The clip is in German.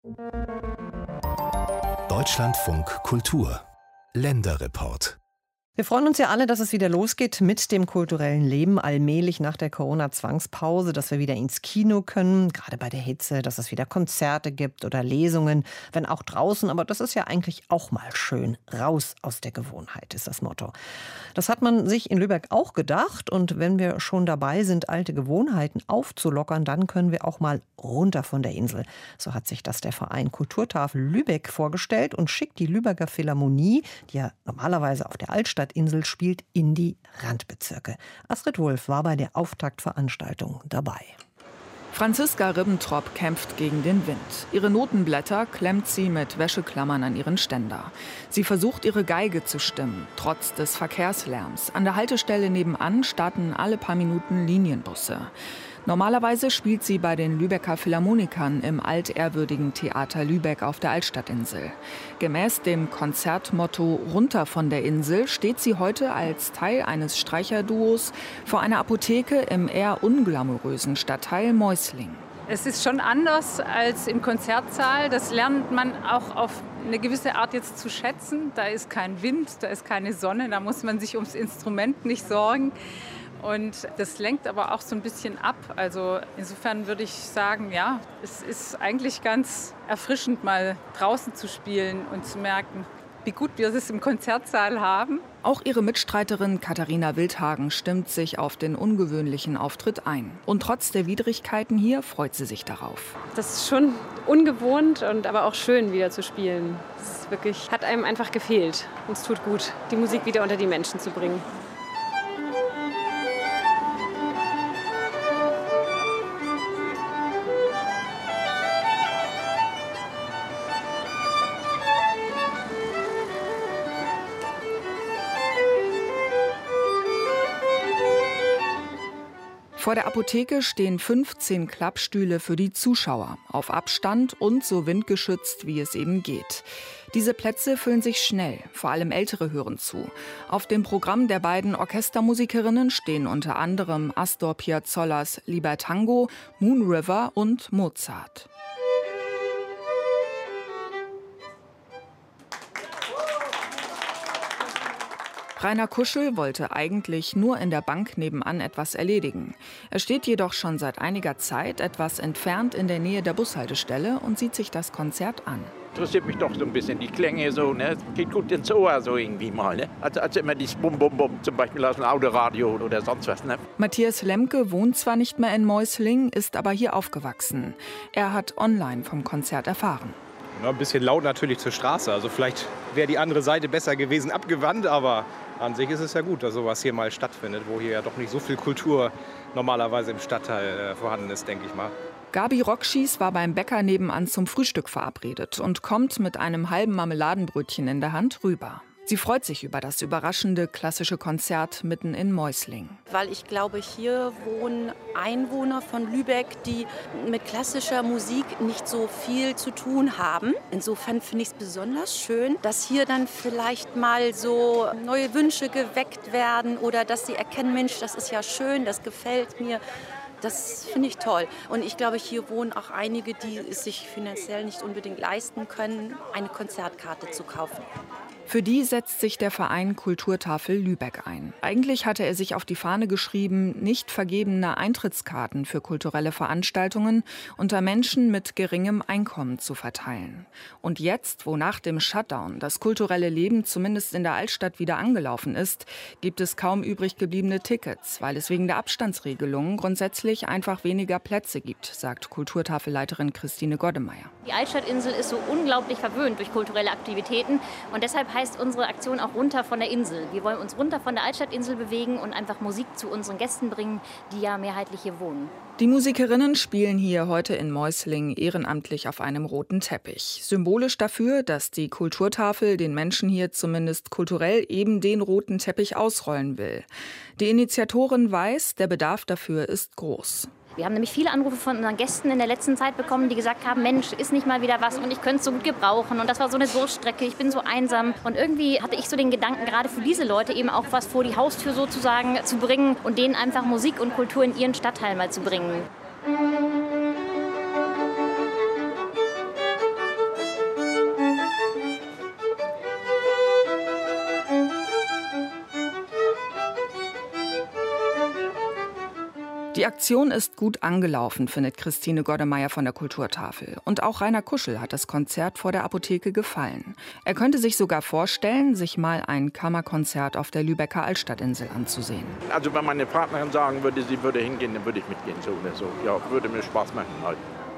Deutschlandfunk Kultur Länderreport. Wir freuen uns ja alle, dass es wieder losgeht mit dem kulturellen Leben, allmählich nach der Corona-Zwangspause, dass wir wieder ins Kino können, gerade bei der Hitze, dass es wieder Konzerte gibt oder Lesungen, wenn auch draußen. Aber das ist ja eigentlich auch mal schön. Raus aus der Gewohnheit ist das Motto. Das hat man sich in Lübeck auch gedacht. Und wenn wir schon dabei sind, alte Gewohnheiten aufzulockern, dann können wir auch mal runter von der Insel. So hat sich das der Verein Kulturtafel Lübeck vorgestellt und schickt die Lübecker Philharmonie, die ja normalerweise auf der Altstadtinsel spielt, in die Randbezirke. Astrid Wulff war bei der Auftaktveranstaltung dabei. Franziska Ribbentrop kämpft gegen den Wind. Ihre Notenblätter klemmt sie mit Wäscheklammern an ihren Ständer. Sie versucht, ihre Geige zu stimmen, trotz des Verkehrslärms. An der Haltestelle nebenan starten alle paar Minuten Linienbusse. Normalerweise spielt sie bei den Lübecker Philharmonikern im altehrwürdigen Theater Lübeck auf der Altstadtinsel. Gemäß dem Konzertmotto »Runter von der Insel« steht sie heute als Teil eines Streicherduos vor einer Apotheke im eher unglamourösen Stadtteil Meusling. Es ist schon anders als im Konzertsaal. Das lernt man auch auf eine gewisse Art jetzt zu schätzen. Da ist kein Wind, da ist keine Sonne, da muss man sich ums Instrument nicht sorgen. Und das lenkt aber auch so ein bisschen ab. Also insofern würde ich sagen, ja, es ist eigentlich ganz erfrischend, mal draußen zu spielen und zu merken, wie gut wir es im Konzertsaal haben. Auch ihre Mitstreiterin Katharina Wildhagen stimmt sich auf den ungewöhnlichen Auftritt ein. Und trotz der Widrigkeiten hier freut sie sich darauf. Das ist schon ungewohnt und aber auch schön, wieder zu spielen. Es wirklich, hat einem einfach gefehlt. Und es tut gut, die Musik wieder unter die Menschen zu bringen. Vor der Apotheke stehen 15 Klappstühle für die Zuschauer, auf Abstand und so windgeschützt, wie es eben geht. Diese Plätze füllen sich schnell, vor allem Ältere hören zu. Auf dem Programm der beiden Orchestermusikerinnen stehen unter anderem Astor Piazzollas Libertango, Moon River und Mozart. Rainer Kuschel wollte eigentlich nur in der Bank nebenan etwas erledigen. Er steht jedoch schon seit einiger Zeit etwas entfernt in der Nähe der Bushaltestelle und sieht sich das Konzert an. Interessiert mich doch so ein bisschen die Klänge so, ne? Geht gut ins Ohr so irgendwie mal, ne? Also immer dieses Bum-Bum-Bum, zum Beispiel aus dem Autoradio oder sonst was, ne? Matthias Lemke wohnt zwar nicht mehr in Meusling, ist aber hier aufgewachsen. Er hat online vom Konzert erfahren. Ja, ein bisschen laut natürlich zur Straße, also vielleicht wäre die andere Seite besser gewesen abgewandt, aber an sich ist es ja gut, dass sowas hier mal stattfindet, wo hier ja doch nicht so viel Kultur normalerweise im Stadtteil vorhanden ist, denke ich mal. Gabi Rockschies war beim Bäcker nebenan zum Frühstück verabredet und kommt mit einem halben Marmeladenbrötchen in der Hand rüber. Sie freut sich über das überraschende klassische Konzert mitten in Meusling. Weil ich glaube, hier wohnen Einwohner von Lübeck, die mit klassischer Musik nicht so viel zu tun haben. Insofern finde ich es besonders schön, dass hier dann vielleicht mal so neue Wünsche geweckt werden oder dass sie erkennen, Mensch, das ist ja schön, das gefällt mir. Das finde ich toll. Und ich glaube, hier wohnen auch einige, die es sich finanziell nicht unbedingt leisten können, eine Konzertkarte zu kaufen. Für die setzt sich der Verein Kulturtafel Lübeck ein. Eigentlich hatte er sich auf die Fahne geschrieben, nicht vergebene Eintrittskarten für kulturelle Veranstaltungen unter Menschen mit geringem Einkommen zu verteilen. Und jetzt, wo nach dem Shutdown das kulturelle Leben zumindest in der Altstadt wieder angelaufen ist, gibt es kaum übrig gebliebene Tickets, weil es wegen der Abstandsregelungen grundsätzlich einfach weniger Plätze gibt, sagt Kulturtafelleiterin Christine Goddemeyer. Die Altstadtinsel ist so unglaublich verwöhnt durch kulturelle Aktivitäten und deshalb heißt unsere Aktion auch runter von der Insel. Wir wollen uns runter von der Altstadtinsel bewegen und einfach Musik zu unseren Gästen bringen, die ja mehrheitlich hier wohnen. Die Musikerinnen spielen hier heute in Meusling ehrenamtlich auf einem roten Teppich. Symbolisch dafür, dass die Kulturtafel den Menschen hier zumindest kulturell eben den roten Teppich ausrollen will. Die Initiatorin weiß, der Bedarf dafür ist groß. Wir haben nämlich viele Anrufe von unseren Gästen in der letzten Zeit bekommen, die gesagt haben, Mensch, ist nicht mal wieder was und ich könnte es so gut gebrauchen und das war so eine Durststrecke, ich bin so einsam. Und irgendwie hatte ich so den Gedanken, gerade für diese Leute eben auch was vor die Haustür sozusagen zu bringen und denen einfach Musik und Kultur in ihren Stadtteil mal zu bringen. Die Aktion ist gut angelaufen, findet Christine Goddemeyer von der Kulturtafel. Und auch Rainer Kuschel hat das Konzert vor der Apotheke gefallen. Er könnte sich sogar vorstellen, sich mal ein Kammerkonzert auf der Lübecker Altstadtinsel anzusehen. Also wenn meine Partnerin sagen würde, sie würde hingehen, dann würde ich mitgehen, so oder so. Ja, würde mir Spaß machen halt.